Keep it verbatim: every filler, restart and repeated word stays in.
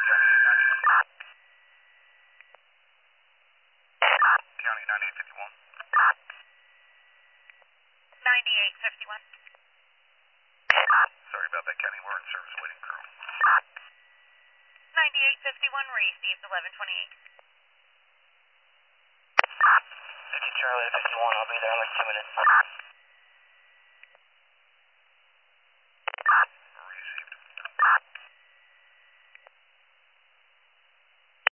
County ninety-eight fifty-one. ninety-eight fifty-one. Sorry about that, County. We're in service waiting crew. ninety-eight fifty-one received eleven twenty-eight. fifty Charlie fifty-one, I'll be there in like two minutes.